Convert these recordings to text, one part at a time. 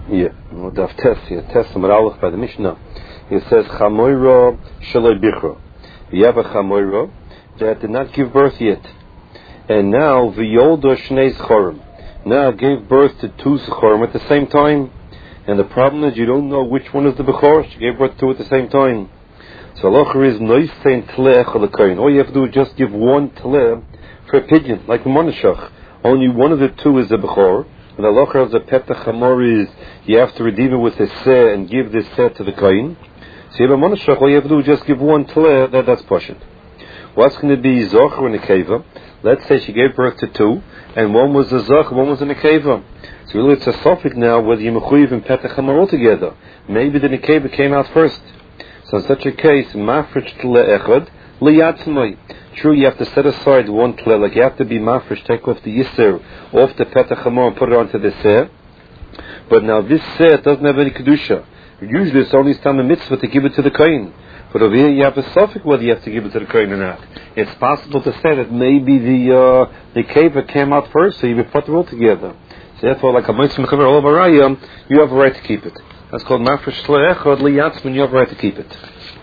Yeah, well, Daf Tes here, Tes Aleph by the Mishnah. It says Chamoira Shaloi Bichra. You have a Chamoira that did not give birth yet, and now V'yolda Shnei Zchorim. Now gave birth to two Zchorim at the same time, and the problem is you don't know which one is the Bechor. She gave birth to two at the same time. So halacha is Noisein Tleh Chalakain. All you have to do is just give one Tleh for a pigeon, like the Monashach. Only one of the two is the Bechor. And the halacha of the Petach Hamor is you have to redeem it with a seh and give this seh to the kohen. So you have a monashach, all you have to do is just give one tleh, that's pashut. What's going to be zocher and a keva? Let's say she gave birth to two, and one was a zocher, one was a nekeva. So really it's a suffix now whether you mechuyev and Petach Hamor altogether. Maybe the nekeva came out first. So in such a case, mafresh tleh echad liyatzmai. True, you have to set aside one tleh, like you have to be mafresh, take off the yisr, off the Petach Hamor and put it onto the seh. But now this seh doesn't have any kedusha. Usually it's only time a mitzvah to give it to the kohen. But over here you have a suffix whether you have to give it to the kohen or not. It's possible to say that maybe the keva came out first, so you put it all together. So therefore, like a mitzvah mechaber all over raya, you have a right to keep it. That's called mafresh tleh echad liyatzman. You have a right to keep it.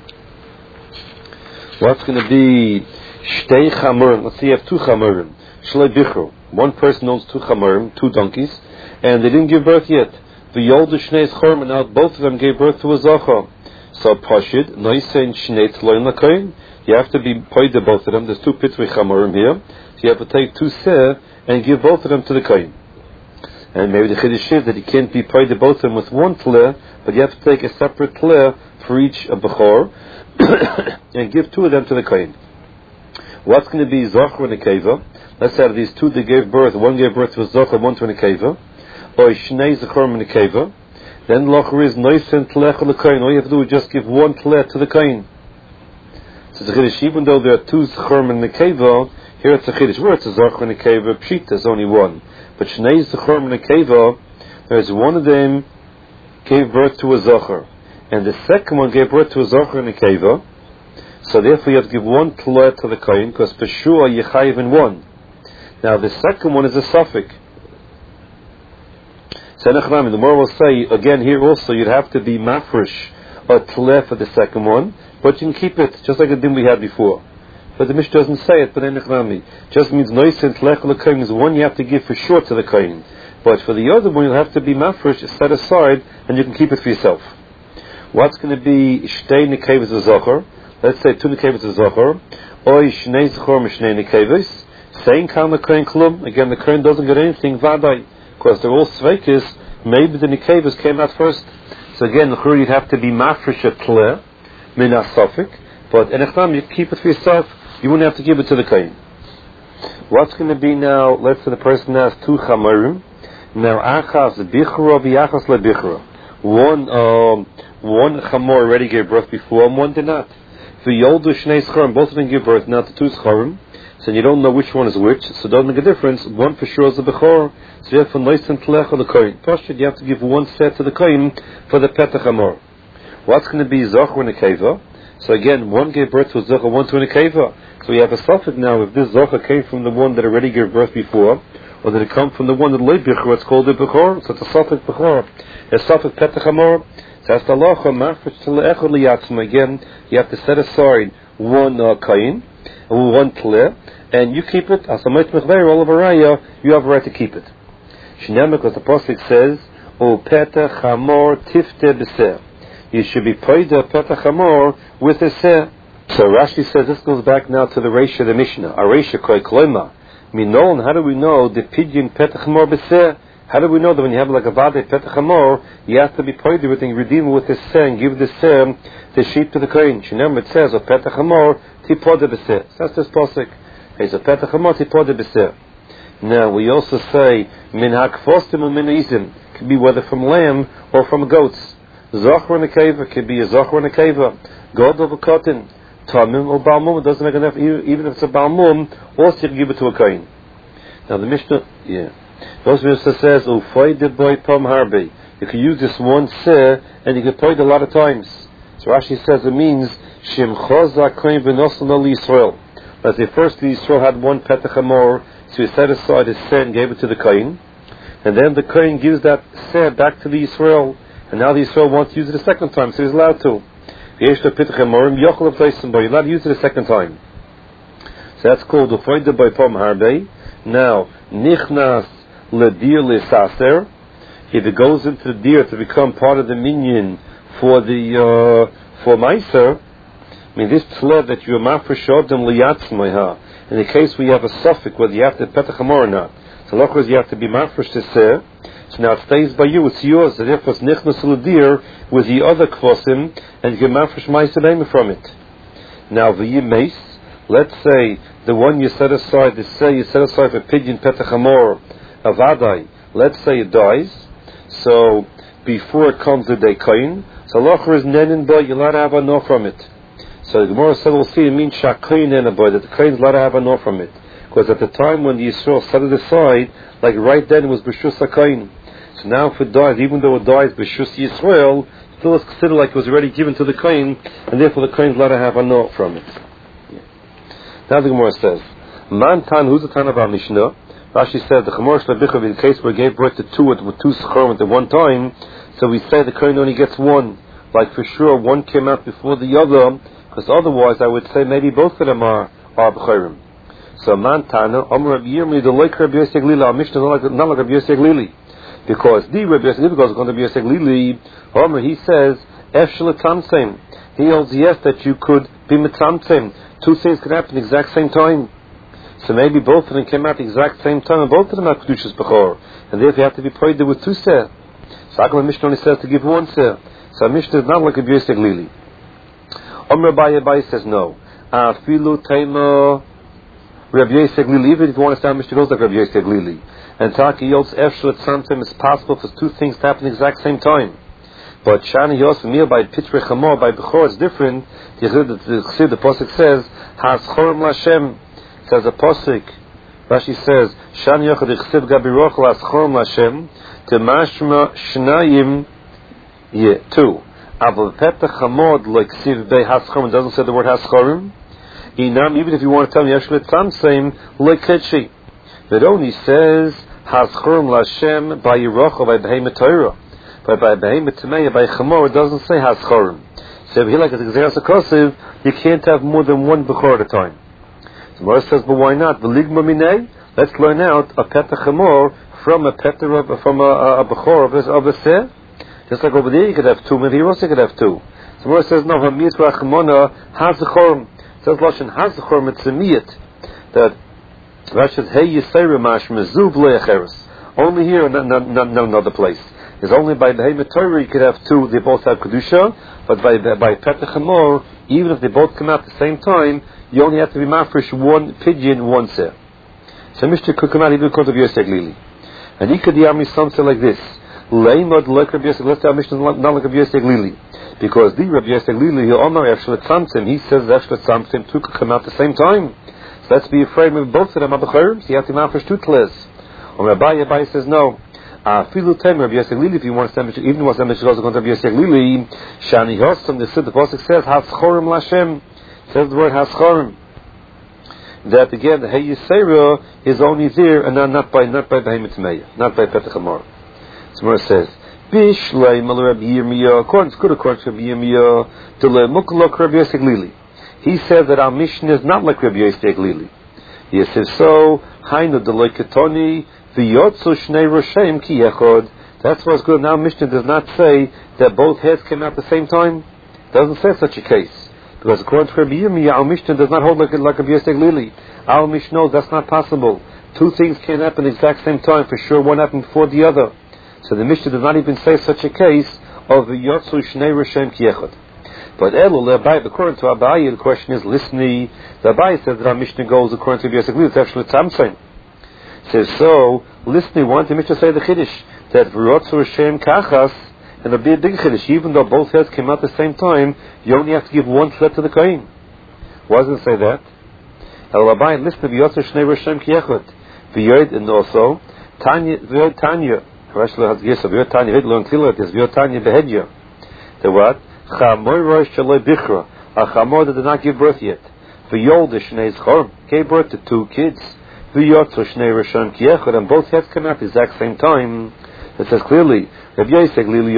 What's going to be shtei chamurim? Let's say you have two chamurim. Shlei bichro. One person owns two chamurim, two donkeys, and they didn't give birth yet. The yolda shnei zchorim, and now both of them gave birth to a zocha. So pashid noisein shnei tloin lakayin. You have to be paid to both of them. There's two pitvei chamurim here, so you have to take two seh and give both of them to the kohen. And maybe the chiddush is that you can't be paid to both of them with one tleh, but you have to take a separate tleh for each a bechor and give two of them to the kohen. What's going to be zocher and a keva? Let's say out of these two that gave birth, one gave birth to a zocher, one to a keva, or shnei zechorim and a keva. Then locher is noisen tlech on the kohen. All you have to do is just give one tlech to the kohen. So the chiddush, even though there are two zechorim and a keva, here it's a chiddush. Where it's a zocher and a keva, pshita is only one. But shnei zechorim and a keva, there's one of them gave birth to a zocher, and the second one gave birth to a zocher and a keva. So therefore you have to give one tleh to the kohen, because peshua yechayiv in one. Now the second one is a suffix. So the Gemara will say again here also you'd have to be mafresh a tleh for the second one, but you can keep it just like the din we had before. But the Mishnah doesn't say it, but then just means noisen tlech l'kohen is one you have to give for sure to the kohen. But for the other one you'll have to be mafresh, set aside, and you can keep it for yourself. What's going to be shtei nekevos zocher? Let's say two nekevos zocher, or shnei zechorim shnei nekevos. Saying kal kohen klum. Again, the kohen doesn't get anything vaday because they're all sveikis. Maybe the nekevos came out first. So again, you'd have to be mafresh a tleh min asafik. But enechnam, you keep it for yourself. You wouldn't have to give it to the kohen. What's going to be now? Let's say the person has two chamurim. Now achas bichra v'achas lebichra. One chamor already gave birth before, and one did not. The yoldu shnei zchorim, both of them give birth now to two zchorim. So you don't know which one is which, so it doesn't make a difference. One for sure is the bechor. So therefore, noisen tlech or the kohen. First, you have to give one set to the kohen for the Petach Hamor. What's going to be zocher and a keva? So again, one gave birth to a zocher, one to a keva. So we have a suffix now. If this zocher came from the one that already gave birth before, or did it come from the one that loy bichor? It's called the bechor. So it's a suffix bechor. A suffix Petach Hamor. So that's the halacha mafresh tlech liyatzma. Again, you have to set aside one kohen, one tleh, and you keep it. As a mitzvah all over raya, you have a right to keep it. Shnei because the pasuk says, "O Petach Hamor tifte b'seh." You should be paid a Petach Hamor with a seh. So Rashi says this goes back now to the Reisha of the Mishnah. A Reisha koi kloima. Minol, how do we know the pidyon Petach Hamor b'seh? How do we know that when you have like a vade Petach Hamor, you have to be paid everything, redeem it with the seh, and give the seh, the sheep to the kohen? Shnei it says, "O Petach Hamor tipode b'seh." So that's this pasuk. It's a Petach Hamor tipode b'seh. Now we also say min hakfostim and min izim, could be whether from lamb or from goats. Zocher and a keva could be a zocher and a keva. God of a cotton, tamim or balmum. It doesn't make enough. Even if it's a balmum, also you can give it to a kohen. Now the Mishnah, Mishnah says ufay de boy pom harbe. You can use this one seh and you can play it a lot of times. So Rashi says it means shim choza kohen v'nosan al Yisrael. As the first Yisrael had one Petach Hamor, so he set aside his seh and gave it to the kohen. and then the Kohen gives that seh back to the Yisrael, and now the Yisrael wants to use it a second time, so he's allowed to. You're allowed to use it a second time. So that's called Ufoida by Pom Harbe. Now, Nichnas Ledir Lesaser. If it goes into the deer to become part of the minyan for the for Meiser, I mean, this tled that you're mafresh odem liyatzmaiha. In the case where you have a suffix, whether you have to petach hamor or not. So, lochers you have to be mafresh to say. So now it stays by you, it's yours. And therefore, it's nichnas ledir with the other kvosim, and you can mafresh Meiser from it. Now, v'yimeis, let's say the one you set aside, the say you set aside for pidyon petach hamor, avadai, let's say it dies. So before it comes the day koyin, so locher is nenin boy, you're allowed to have a no from it. So the Gemara said we'll see it means shakoyin nenin boy, that the koyin is allowed to have a no from it. Because at the time when the Yisrael set it aside, like right then it was b'shus hakoyin. So now if it dies, even though it dies b'shus Yisrael, still is considered like it was already given to the koyin, and therefore the koyin is allowed to have a no from it. Now the Gemara says, Man Tan, who's the Tan of our Mishnah? Rashi says the Chamor Shlebicha, in the case where he gave birth to two with two Scharim at one time, so we say the Kohen only gets one. Like for sure, one came out before the other, because otherwise I would say maybe both of them are B'chorim. So Man Tana, Amr Rabbi Yirmi, the like Rabbi Yosef Glili, our Mishnah is not like Rabbi Yosef Glili. Because the Rabbi Yosef Glili goes to Rabbi Yosef Glili, Amr, he says, Efshel Tamseim. He holds yes that you could be Mitamseim. Two things could happen at the exact same time. So maybe both of them came out at the exact same time, and both of them are Kedushas Bechor. And therefore you have to be prayed with two seh. So Akal Mishnah only says to give one seh. So Mishnah is not like a Yosef Glili. Omer Abaye says no. Afilu Teima Rabbi Yosef Glili. Even if you want to say Mishnah goes like Rabbi Yosef Glili. And Taki Yotz Efshel sometimes it's possible for two things to happen at the exact same time. But Shani Yosef Mir by Pitre Chamor by Bechor is different. The Pasuk says Haschorim Lashem. Says a Pasuk. Rashi says Shani Yochad Ichsiv Gabiroch Haschorim Lashem to Mashma Shnayim two. Aval Petach Chamod like Siv Bei Haschorim doesn't say the word Haschorim. Inam, even if you want to tell me Yeshlet Tzamseim like Ketchi, it only says Haschorim Lashem by Yerocha by Behemoth Torah. But by Behemoth Tameya, by Chamor, it doesn't say Haschorim. So if you like a Gzeras HaKosiv, you can't have more than one Bechor at a time. So Moshe says, but why not? V'ligma minei, let's learn out a Petach Chamor from a Petach, from a Bechor of a Seh. Just like over there you could have two, maybe here also you could have two. So Moshe says, no, Hamiyat Rachmona has Zechorim. It says Lashon has Zechorim, it's a Miyat. That Rashi says, hey Yisayra Mashma Zub Le'acheres. Only here and not another place. It's only by Behemoth Torah you could have two, they both have Kedusha, but by Petach Hamor, even if they both come out at the same time, you only have to be mafresh one pidyon, one seh. So Mishnah could come out even because of Yosef Glili. And he could yam me something like this. Leimod like Rabbi Yosef, let's say our Mishnah is not like Rabbi Yosef Glili. Because the Rabbi Yosef Glili, he says Efshlet Tzamtzim, two could come out at the same time. So let's be afraid of both of them are B'chorim, so you have to mafresh two tles. Abaye says no. Filu Tem Rabbi Yosef Glili, if you want to say even if you want to say Mishnah goes to Rabbi Yosef Glili, Shani Hostam, the Pasuk says Haschorim Lashem, says the word Haschorim. That again, the Hey Yisera is only there and not by Behemoth Meya, not by Petach Hamor. So it says, Bishlei Mal Rabbi Yirmiyah, according to Rabbi Yirmiyah, to Le Mukalok Rabbi Yosef Glili. He said that our mission is not like Rabbi Yosef Glili. He says so, Hainu Deloi Ketoni. That's what's good. Now Mishnah does not say that both heads came out at the same time. It doesn't say such a case. Because according to Rabbi Yirmiyah, our Mishnah does not hold like Rabbi Yosef Glili. Our Mishnah knows that's not possible. Two things can't happen at the exact same time. For sure, one happened before the other. So the Mishnah does not even say such a case of Yotzu Shnei Rashem Kiechad. But according to Abaye, the question is, listen, the Abaye says that our Mishnah goes according to Rabbi Yosef Glili, it's actually Tzamtzim. Says so, listening, why did Mishnah say the Chiddush that V'rotzu Hashem Kachas, and there'll be a big Chiddush, even though both heads came out at the same time, you only have to give one sled to the Kohen. Why does it say that? El Rabbi, listen, V'yotzu Shnei Hashem Kiechot, V'yod, and also Tanya, V'yod Tanya, V'yod Tanya, V'yod Tanya Behedya. The what? Chamor Rosh Shaloi Bichra, a Chamor that did not give birth yet. V'yod Shnei Zchor, gave birth to two kids. and both heads come out at the exact same time. It says clearly, both of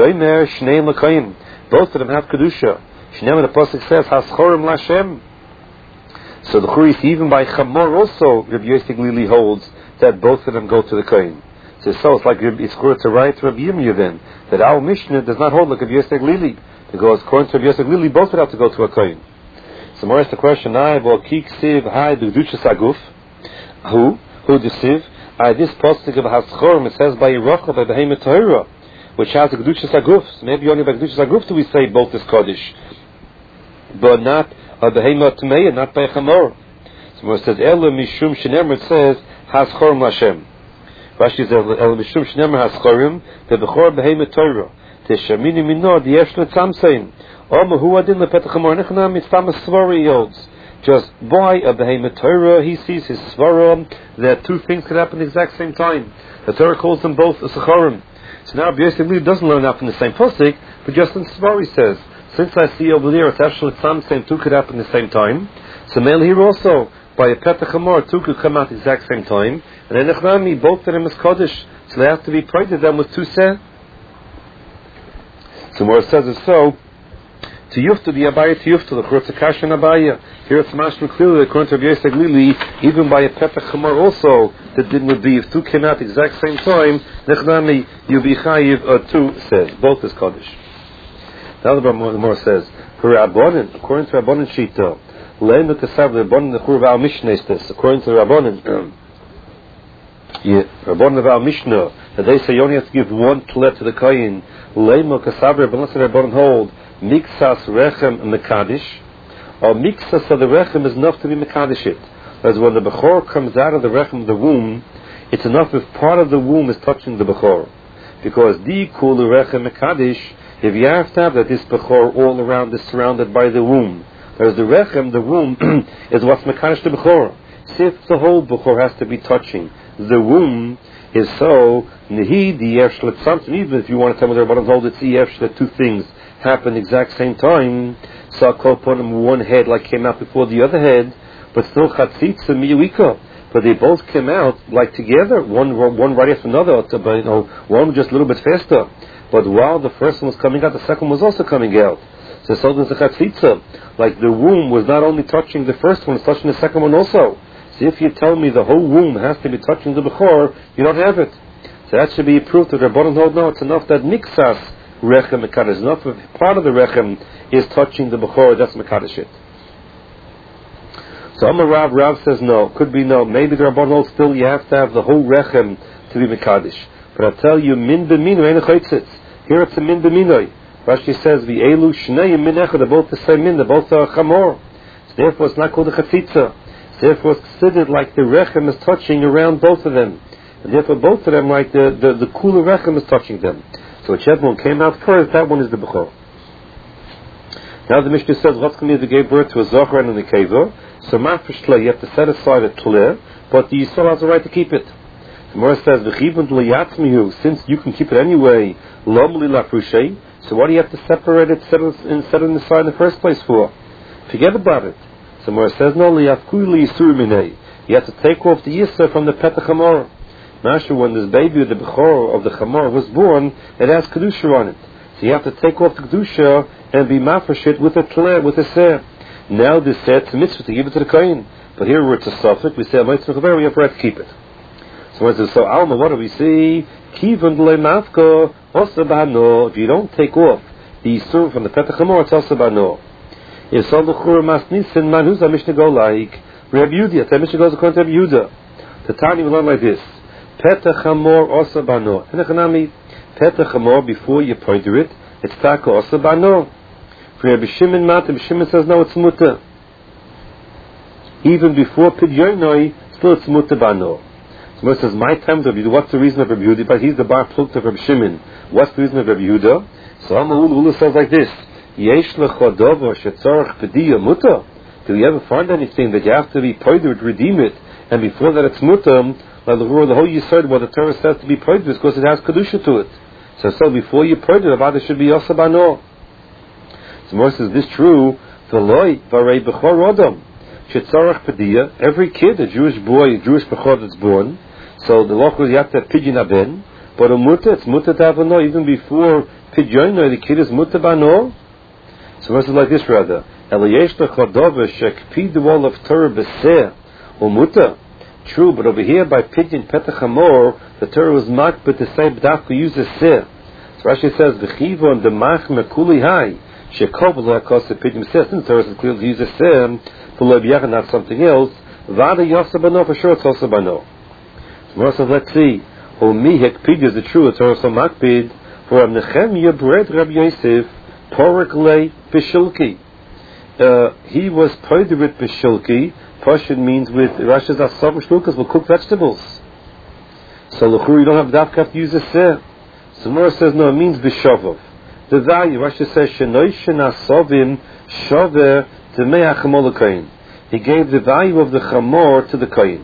them have kedusha. The pasuk says, Haschorim Lashem. So the Churis, even by Chamor also, Rabbi Yosef Glili holds that both of them go to the Kohen. So it's like it's according to right to Rabbi Yirmiyah then, that our Mishnah does not hold like Rabbi Yosef Glili, because according to Rabbi Yosef Glili, both would have to go to a Kohen. So more is the question, who deceived? This pasuk of Haschorim, it says by Yerachel, by Behemoth Torah, which has the Kedushas Aguf. So maybe only by Kedushas Aguf do we say both is Kodesh, but not Behemoth Tmeya, not by Chamor. So it says Ela Mishum Shenemer, it says Haschorim Lashem. Rashi says Ela Mishum Shenemer Haschorim, the Bechor Behemoth Torah, the Shamini Minor, the Yesh Letzamsein, Oma Hu Adin LePetach Chamor Nechnam, it's Tam Svari holds. Just by a Behemoth Torah, he sees his Svarah that two things could happen at the exact same time. The Torah calls them both a Sechorim. So now Rabbi Yosef doesn't learn that from the same pasuk, but just in Svar he says, since I see over there it's actually some same two could happen at the same time. So male here also by a Petach Hamor two could come out at the exact same time, and then Echnami both of them is Kodesh, so they have to be prayed to them with two seh. So more it says it so. To Yufta the Abaya to Yufta the Churutz Akash and Abaya. Here it's mashma clearly according to Rabbi Yosef Glili, even by a Petach Chamor also, the din would be if two came out at the exact same time, Nechnami you be chayiv two says both is Kodesh. The other more says according to Rabbanan Shita, learn that the Sabbath Rabbanan the Chur of our Mishnah is this. According to Rabbanan, Rabbanan of our Mishnah, that they say you only have to give one tlet to the Kohen. Leimo Kasabra, but unless the Rabbanan hold Miksas Rechem Mekadesh, or Miksas of the Rechem is enough to be Mekadesh it. As when the Bechor comes out of the Rechem of the womb, it's enough if part of the womb is touching the Bechor. Because the Kul Rechem Mekadesh, if you have to have that this Bechor all around is surrounded by the womb. Whereas the Rechem, the womb, is what's Mekadesh the Bechor. See if the whole Bechor has to be touching the womb, is so, Nehi, the Yesh Letzamtim, even if you want to tell me the Rabbanan hold it's Yesh, that two things happen the exact same time, so I'll put them one head like came out before the other head, but still Chatzitza Miyuika, but they both came out like together, one right after another, one just a little bit faster, but while the first one was coming out, the second one was also coming out. So there's a Chatzitza, like the womb was not only touching the first one, it's touching the second one also. So if you tell me the whole womb has to be touching the Bechor, you don't have it. So that should be proof that Rabbanan hold no, it's enough that Miksas Rechem Mekadesh, enough if part of the Rechem is touching the Bechor, that's Mekadesh it. So Amar Rav says no, could be no, maybe the Rabbanan hold still you have to have the whole Rechem to be Mekadesh. But I tell you, Min B'mino, Ein Chaitzitz. Here it's a Min B'mino. Rashi says, V'elu Shnei Min Echad, they're both the same Min, they're both a Chamor. So therefore it's not called a Chatzitza. Therefore it's considered like the Rechem is touching around both of them. And therefore both of them, like the cooler Rechem is touching them. So whichever one came out first, that one is the Bechor. Now the Mishnah says, what's going to be the gave birth to a Zohar and a Nekeva? So Mafresh you have to set aside a Tleh, but the Yisrael has the right to keep it. The Gemara says, V'chibun T'leyatzmihu, since you can keep it anyway, Lom Li Lafrushei, so why do you have to separate it, set it aside in the first place for? Forget about it. So Gemara says, no, Liyafkui Li Yisur Minei, you have to take off the Yisur from the Petach Hamor. Masha, when this baby, the Bechor of the Chamor, was born, it has Kedusha on it. So you have to take off the Kedusha and be mafresh it with a Tleh, with a Seh. Now this Seh, it's a mitzvah to give it to the Kohen. But here where it's a suffix, we say, we have right to keep it. So it says, so Alma, what do we see? Kivun D'lei Mafka, Osa B'Hano. If you don't take off the Yisur from the Petach Hamor, it's Osa B'Hano. If so, the Chur Masnisin, man, who's the Mishnah go like? Reb Yehuda. The Mishnah goes according to Reb Yehuda. The Tani will learn like this. Petach Hamor Osa B'Hano. And Echanami, Petach Hamor, before you point to it, it's Taka Osa B'Hano. For Rabbi Shimon Mata, Rabbi Shimon says, no, it's Muta. Even before Pidyoinoi, still it's Muta B'Hano. So it says, my time to Rabbi Yehuda, what's the reason of Rabbi Yehuda? But he's the Bar Pluk of Rabbi Shimon. What's the reason of Rabbi Yehuda? So Ula says like this, Yesh Lechodovo Shetzorach Pediya Muta. Do you ever find anything that you have to be poider to redeem it, and before that it's Muta, like the whole Yisod, what the Torah says to be poider is because it has Kedusha to it. So before you poider, about it should be Osa B'Hano. So Moshe says, this true, V'loi Varei Bechor Odom. shetzarach pedia, every kid, a Jewish boy, a Jewish bechor that's born, so the law was you have to have pidyon aben, but a mutter, it's mutter to have a no, even before pidyon, the kid is mutter bano. So verse is like this rather, Eliyesh lechodova shekpid the wall of Torah b'seh, or mutter. True, but over here by pidyon petach hamor, the Torah was makbet to say b'dafka use a seh. So Rashi says, v'chivon demach mekuli hai, shekov le'akos pidyon seh, since the Torah is clearly to use a seh, for le'biyach, not something else, vada yosa bano, for sure it's also bano. So let's see, Omi hekpid is the true, it's also makbid, for Nechemia bred Rabbi Yosef, Porik le Bishilki. He was poided with Bishilki. Pashut means with Rashi's Asav Shlukas will cook vegetables. So L'chur you don't have to use a seh. Samura says no, it means Bishavov. The value, Rashi says, Shenoishin Asavim Shaver Demei Achamol Kain. He gave the value of the Chamor to the Kain.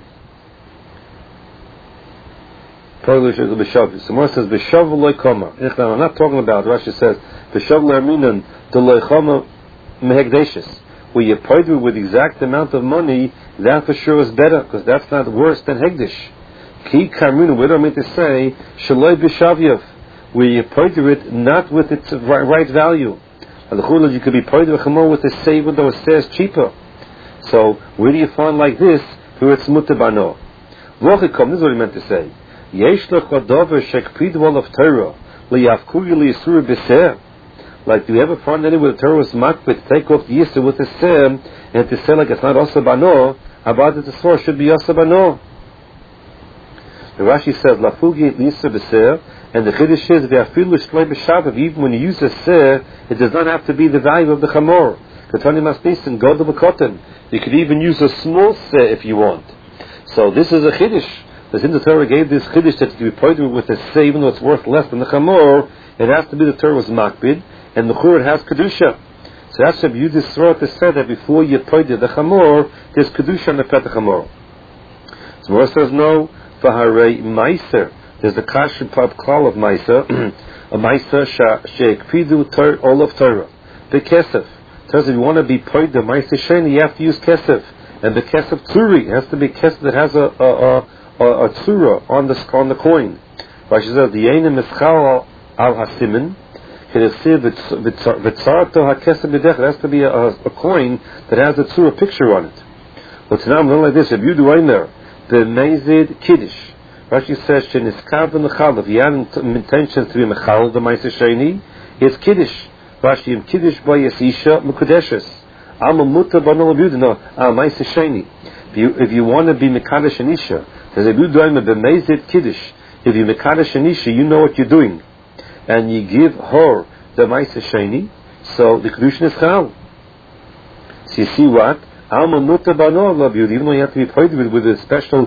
Samura says Bishav loy koma. I'm not talking about. Rashi says Bishav le'arminan to loy koma mehegdeshes. Where you paid with the exact amount of money, that for sure is better because that's not worse than hegdish. Ki karminu. What do I mean to say? Shaloi bishavyev. Where you paid it not with its right value. You could be paid with chamor with a save, though it says cheaper. So where do you find like this? Where it's mutabano. Rochikom. This is what he meant to say. Yesh lechodover shekpid wall of Torah liyavkuyu liyisur b'seh. Like, do you ever find anywhere the Torah was makbid to take off the yisur with the seh and to say like it's not asa bano? About it, the source should be asa bano. The Rashi says lafugi liyisur b'seh, and the chiddush is v'afilu shloi b'shav. Even when you use a seh, it does not have to be the value of the chamor. Katani masnisin godel b'koten. You could even use a small seh if you want. So this is a chiddush. As in the Torah gave this chiddush that you be pointed with a seh, even though it's worth less than the chamor, it has to be the Torah was makbid, and the chur has kedusha. So that's why you just throw to say that before you pointed the chamor, there's kedusha on the pet chamor. So Mora says no, v'harei meiser. There's the kasher pub call of meiser, a meiser she'ekpidu all of Torah. The kesef. Says if you want to be pointed the meiser sheni, you have to use kesef, and the kesef tzuri has to be kesef that has a tzura on the coin. Rashi says the yenim mischal al hasimin. It has to be a coin that has a tzura picture on it. Well, tonight I'm going like this. If you do right there, the mezid kiddush. Rashi says sheniskav v'nechal. If you have intentions to be mechal the ma'aser sheni, it's kiddush. Rashi im kiddush bayis isha mekudeshes. Am muta banol abudino al ma'aser sheni. If you want to be mekadesh and isha. Because if you do b'mezid kiddush, if you mekadesh anisha, you know what you're doing, and you give her the ma'aser sheni, so the kedushin is chal. So you see what? Alma nuta bano love you. Even though you have to be paid with a special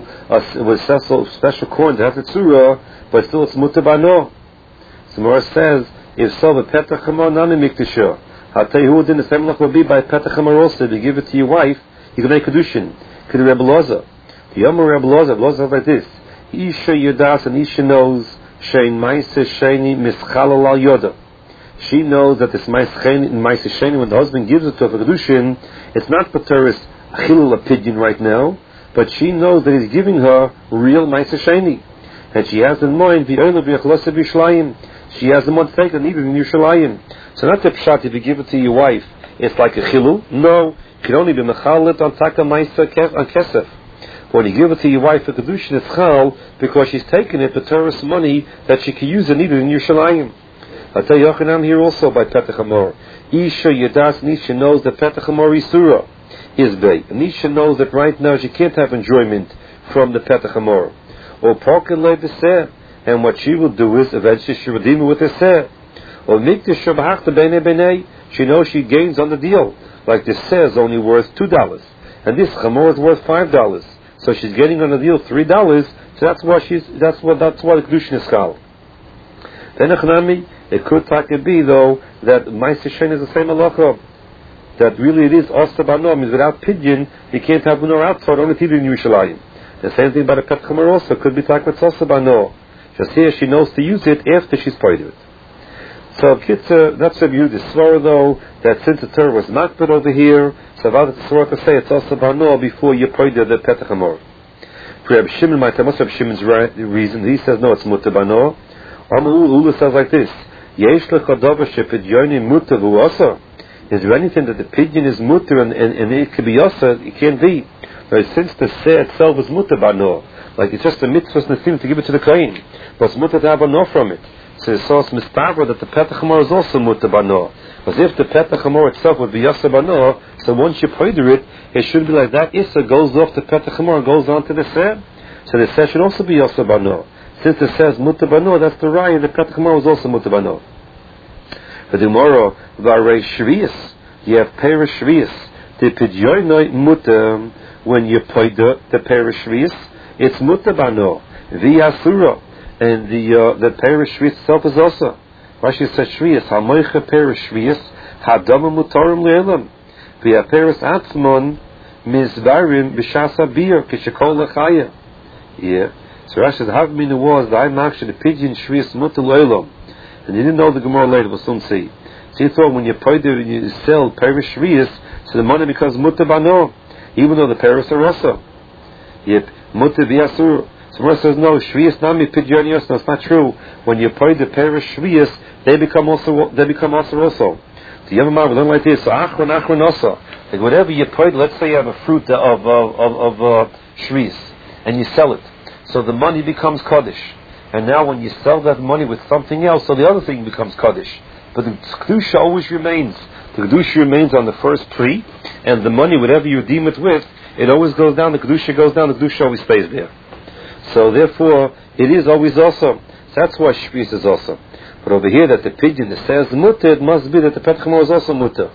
coin that has a tzura, but still it's muta bano. So Mora says, if so, the petach hamor nani mikdashah. I'll tell you who did the same luck will be by petach hamor also. If you give it to your wife, you can make kedushin. Could Rebbe Loza. The Yomer Rebbe Loza like this: Isha Yodas, and Isha knows Shein Ma'aser Sheni Mischalal Al Yoda. She knows that this Ma'aser Sheni, when the husband gives it to her for kedushin, it's not for tourist achilul opinion right now, but she knows that he's giving her real Ma'aser Sheni, and she has in mind v'oila v'yachlosa v'yishlayim. She has in mind to take it even in Yerushalayim. So not the pshat if you give it to your wife, it's like a chilul. No, you can only be mechalit on taka Ma'aser on kesef. When you give it to your wife for kedushin, it's chal because she's taking it for tourist money that she can use and even in Yerushalayim. I'll tell you Yochanan here also by petach hamor. Isha Yadas Nisha knows that petach hamor Isura is bay. And Nisha knows that right now she can't have enjoyment from the petach hamor. Or parkin le b'seh. And what she will do is eventually she will redeem it with a seh. Or mikdash shabachta b'nei b'nei. She knows she gains on the deal. Like this seh is only worth $2, and this chamor is worth $5. So she's getting on the deal $3. So that's why the kedushin is chal. Then it could be though that ma'aser sheni is the same halacha. That really it is asa bano, means without pidyon you can't have menor outside, only TV in Yerushalayim. The same thing about a pet chamer also could be talked with asa bano. Just here she knows to use it after she's paid it. So Kitza, that's Rabbi Yehuda's svara though, that since the Torah was makbid over here, so Avad the svara to say it's also bano before you poida the Petach Hamor. For Rabbi Shimon, what's Rabbi Shimon's reason? He says no, it's muta bano. Ula says like this: Yesh lechadavar shepidyonim muta v'uasa. Is there anything that the pigeon is muta and it could be asa? It can't be. But since the seh itself is muta bano, like it's just a mitzvah nesim to give it to the kohen, but it's muta to have bano from it. So it says mistabra that the Petach Hamor is also muta bano. Because if the Petach Hamor itself would be yasa bano, so once you poider it, it should be like that. Issa goes off the Petach Hamor and goes on to the seh. So the seh should also be yasa bano. Since it says muta bano, that's the raya. The Petach Hamor was also muta bano. But tomorrow, v'arei shvius, you have perish shvius. The pidyoinoi muta, when you poider the perish shvius, it's muta bano. V'yasura. And the perish shvius itself is also. Rashi says shvius, hamoicha perish shvius, hadama mutarim le'elam. V'yaperis atzmon, mizbarim, b'shasa bir, kishakol lechaya. Yeah. So Rashi says, Havmina was, the Aymaksh, the pigeon shvius muta le'elam. And he didn't know the Gemara later, we'll soon see. So he thought when you poider and you sell perish shvius, so the money becomes muta bano, even though the perish are also. Yep, muta v'yasura. So Gemara says, no, shvius nami pidyon. No, it's not true. When you pay the perish shvius, they become also. So you have a man, we learn like this. So achron also. Like whatever you pay, let's say you have a fruit of shvius, and you sell it. So the money becomes kaddish. And now when you sell that money with something else, so the other thing becomes kaddish. But the kedusha always remains. The kedusha remains on the first tree, and the money, whatever you redeem it with, it always goes down. The kedusha goes down. The kedusha always stays there. So therefore, it is always awesome. So that's why shvius is awesome. But over here, that the pigeon that says mutter, it must be that the Petach Hamor is also mutter.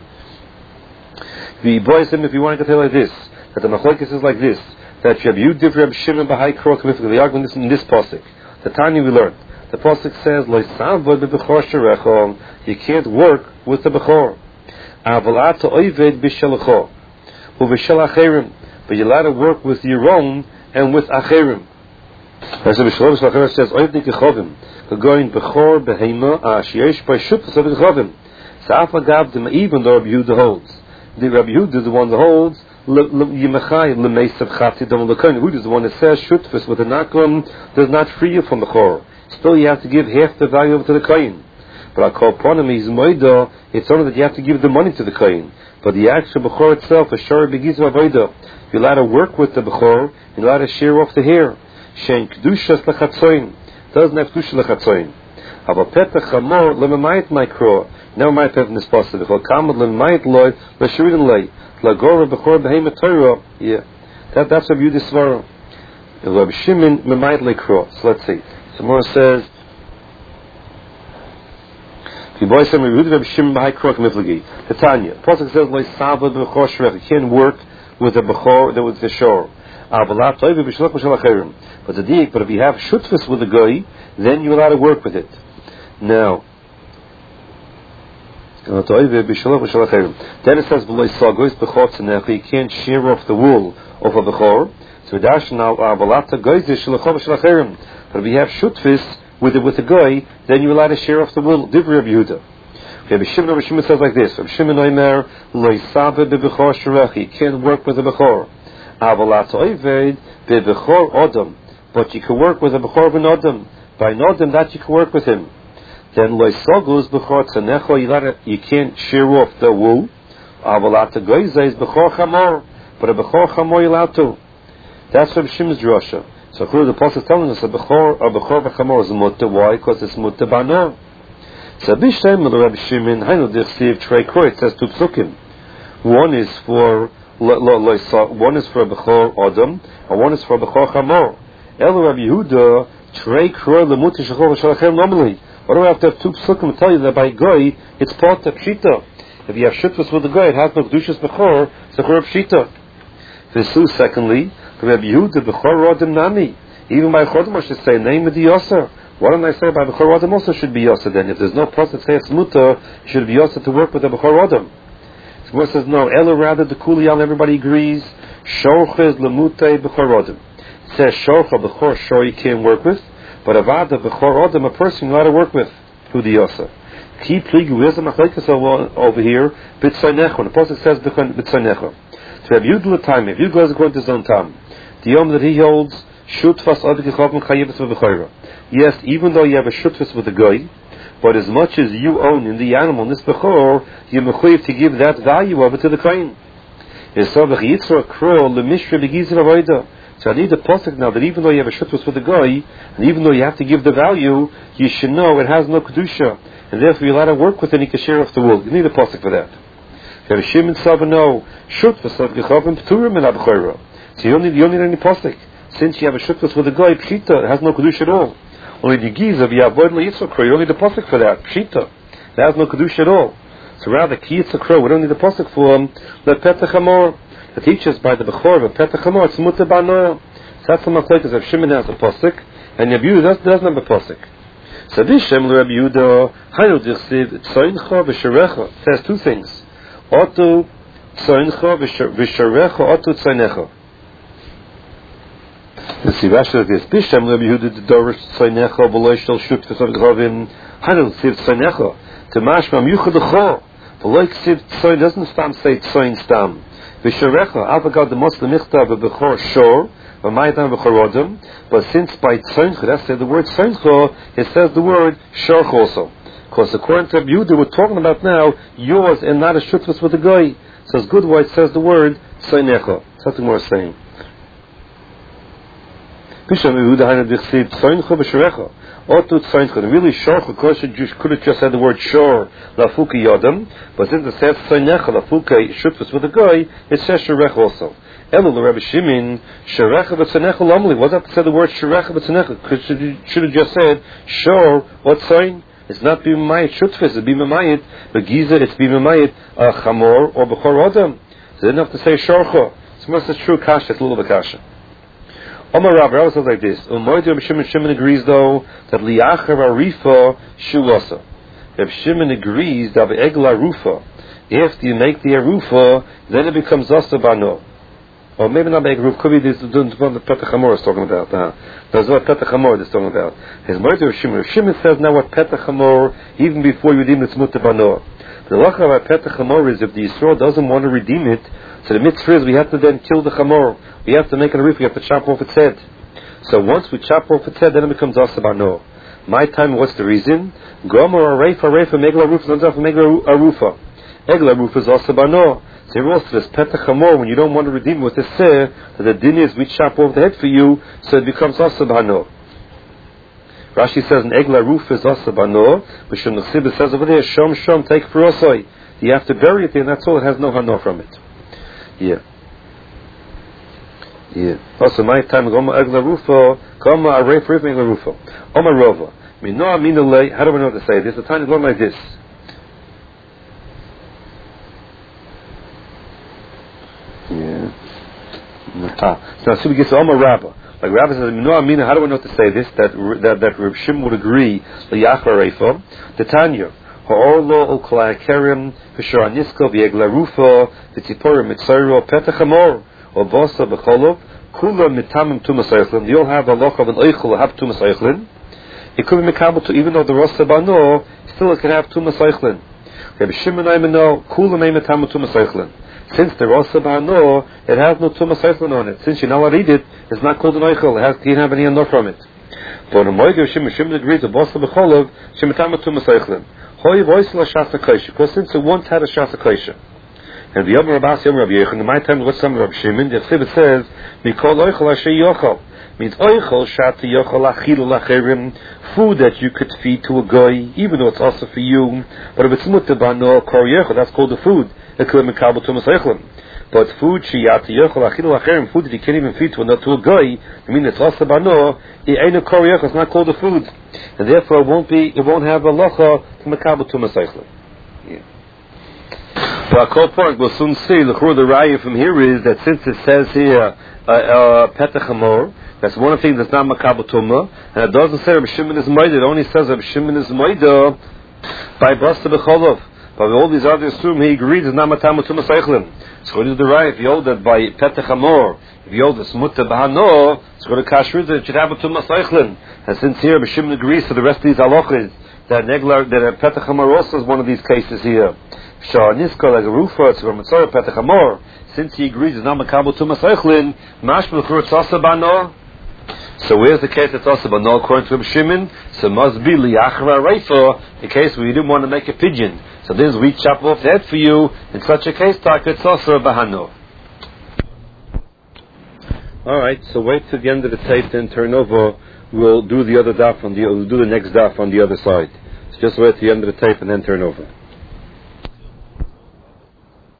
If you want to tell like this, that the machlokes is like this, that Rabbi Yehuda, Rabbi Shimon, Bahai Krok, the argument in this pasuk. The Tanya we learned. The pasuk says, "Lo yisavod bebechor sherecho." You can't work with the bechor. Aval ato oived b'shelacho, u'v'shel acherim. But you're allowed to work with your own and with acherim. As the Mishnah says, "Oivd kechovim." Going bechor behema ashiyesh by shutfus of kechovim. So afagav them, even though Rabbi Yehuda holds. The Rabbi Yehuda is the one that holds. Yimachai lemeisav chatidam lekoin. Who is the one that says shutfus with the nakum does not free you from the chor. Still, you have to give half the value over to the kohen. But I call upon him, he's moida. It's only that you have to give the money to the kohen. But the actual bechor itself, a shor begiz avoda. You're allowed to work with the bechor. You're allowed to shear off the hair. Shein kedushas lechatzoin. Doesn't have kedusha lechatzoin. But Petach Hamor lememayit ma'ikro. Never mind Petach nispasid. V'chol kamad lememayit loy l'shuridin lei. Lagora bechor behemet Torah. Yeah, that's Rabbi Yehuda's svara. Rabbi Shimon memayit leikro. So let's see. So more says, "If you boy say Rabbi Shimon b'hai krok miflagi." The Tanya. Pasuk says, "Lo yisavod bechor shrech." You can't work with a bechor that was the shor. But if you have shutfus with a guy, then you're allowed to work with it. Now, then it says, you can't shear off the wool of a bechor. So but if you have shutfus with a guy, then you're allowed to shear off the wool. Divri Rabbi Yehuda. Rabbi Shimon says like this: Rabbi Shimon Omer lo yisaved bebechor sherech. You can't work with a bechor. But you can work with a bechor ben adam. By an adam, that you can work with him. Then loisagus bechor tzanecho. You can't shear off the wool. Avalata goyze is bechor chamor. But a bechor chamor you're allowed to. That's Rabbi Shimon's drasha. So the Apostle is telling us a bechor v'chamor is mutter. Why? Because it's mutter bano. So Rabbi Shimon, Hainu Dirsiv Trei Kroy. It says two psukim. One is for a bechor adam, and one is for a bechor chamor. El Rabbi Yehuda Trei Kroy lemuter shechor v'shalachem normally. Why do I have to have two psukim to tell you that by goy it's part of pshita? If you have shutfus with the goy, it has no kedushas bechor, it's a chor pshita. Vesu secondly, Rabbi Yehuda bechor adam nami. Even by chodem I should say name of the yasser. Why don't I say by bechor adam also should be yasser then? If there's no process that says muta, it should be yasser to work with the bechor adam. Gemara says no. Ella rather the kuliyal, everybody agrees. Shorches lemutei bechor adam. It says shorcha bechor shor you can't work with, but avada bechor adam a person you ought to work with. Who the yasser? Ki pligu, where's the machlekes over here? B'tzaynecha. When the pasuk says b'tzaynecha. So Rabbi Yehuda time, if you goes according to his own time, the yom that he holds, shutfas adikichavim chayivas v'bechayra. Yes, even though you have a shutfas with the guy, but as much as you own in the animal, in this bechor, you're mechuyev to give that value of it to the kohen. So I need a pasuk now that even though you have a shutfus with the guy, and even though you have to give the value, you should know it has no kedusha, and therefore you're allowed to work with any kasher of the wool. You need a pasuk for that. So you don't need any pasuk. Since you have a shutfus with the guy, pshita, it has no kedusha at all. Only the giza v'yavoid leyitzakro, you don't need a pasuk for that. Pshita, it has no kedusha at all. So rather, ki yitzakro, we don't need a pasuk for the petach hamor. The teaches by the bechor of petach hamor, it's mutar ba'noah. So that's the machlekes of Shimon has a pasuk, and Rabbi Yehuda doesn't have a pasuk. So this Shem Rabbi Yehuda, Haynu dichsiv tzoincha v'sharecha. It says two things. Otu tzoincha v'sharecha, otu tzeinecha. The Sirash of this Bishem Rabbi Yehuda the Dorish Tzeinecha v'lo shel shut v'sav gravim Haynu dichsiv tzeinecha to mashma miyuchad l'cho v'lo dichsiv tzoin doesn't stam say tzoin stam v'sharecha avagad the Muslim michtav v'bechor shor v'maydan v'chorodim, but since by tzeincha that says the word tzeincha, it says the word shor also. Because according to Rabbi Yehuda, we're talking about now yours and not a shutfus with a guy. So it's good why it says the word tzeinecha. Something more saying. Bisham Yehuda Hainu Dichsiv tzeincha v'sharecha. Otu tzeincha. Really shor, because you could have just said the word shor lafuka yodam, but since it says tzeinecha lafuka shutfus with a guy, it says sharecha also. Elul Rabbi Shimon sharecha v'tzanecha lamli. Why not say the word sharecha v'tzanecha? Because you should have just said shor or tzain. It's not bimamayit shutfus. It's bimamayit begiza. It's bimamayit chamor or bechor adam. So they didn't have to say shorcha. It's most a true kasha. It's a little bit kasha. Omar Rabbi says like this. Rabbi Shimon agrees though that liachar arifa shulasa. Rabbi Shimon agrees that be'egla rufa, after you make the arufa, then it becomes asa bano. Or maybe not make roof. Could be this one that Petach Hamor is talking about. That's what Petach Hamor is talking about. His mother of Shimon. Shimon says now what Petach Hamor, even before you redeem it's mutar bano. The lacha about Petach Hamor is if the Yisrael doesn't want to redeem it, so the mitzvah is we have to then kill the Hamor. We have to make a roof. We have to chop off its head. So once we chop off its head, then it becomes asa bano. My time, what's the reason? Gomer arefa megla roof not megla arufa. Egla roof is asa bano. So also this petach hamor, when you don't want to redeem with the seh, that the din is we chop off the head for you, so it becomes asa bano. Rashi says an egla roof is asa bano, but Shemachsib says over there, shom take for osoi. You have to bury it there, and that's all. It has no hano from it. Yeah. Also, my time goma egla rufa, goma arei for egla rufa, oma rova. Minoa minolei. How do we know what to say this? The time is going like this. So we get to Omar Rabba. Like Rabba says, Amina, how do we know to say this? That Reb Shimon would agree, the Yachar Reifa, the Tanya, Ha'orlo ul Kalayakerim, V'shor Anisko, V'yegla Rufa, V'tziporim Mitzayro, Petach Hamor, or Bosa B'cholov, Kula Mitamim Tumas Eichlin. They all have a loch of an Eichel, have Tumas Eichlin. It could be Mekabel to, even though the Rosa Bano, still it can have Tumas Eichlin. Reb Shimon Aimino, Kula Mitamim Tumas Eichlin. Since the Rosa Ba'ano, it has no Tumas Eichlin on it. Since you now read it, it's not called an Eichel. It didn't have any enough from it. But the Moed of Shimon agrees to Bosa B'cholov, Shemitama Tumas Eichlin. Hoi Voisla Shasa Kaisha. Because since it once had a Shasa Kaisha. And the Yom Rabbas Yom Rabbi Yechon, in my time, what's some Rabbi Shimon? The Chibit says, Mikol Eichel Asher Yochel. Means Eichel Shata Yochel Achilu Lacherim. Food that you could feed to a guy, even though it's also for you. But if it's Mutter Ba'ano, Kor Yochel, that's called the food. But food food that you can't even feed to a guy, I mean it's also bano, it ain't a koriyach, it's not called a food. And therefore it won't have a locha to makabel to masaychlim. Well, our point we'll soon see, the raya from here is that since it says here petach hamor, that's one of the things that's not makabel tumah, and it doesn't say Rabbi Shimon is moida, it only says Rabbi Shimon is moida by basta b'cholov. But all these others assume he agrees it's not matamu tumas eichlin. So what is the right? If you hold that by petach hamor, if you hold this mutter b'hano, it's going to kashrut that it should have a tumas eichlin. And since here B'Shimon agrees to the rest of these halachas that a Petach Hamor also is one of these cases here. Shah Niska, like a Rufa, it's from Mitzvah Petach Hamor, since he agrees it's not Makabel Tumas Eichlin, Mashmel Kur Tzasa Bano. So where's the case that's also Bano according to Reb Shimon? So it must be Liachra Reifa, the case where you didn't want to make a pigeon. So this we chop off the head for you. In such a case, it's also Bahano. Alright, so wait till the end of the tape, then turn over. We'll do the other daf we'll do the next daf on the other side. So just wait till the end of the tape and then turn over.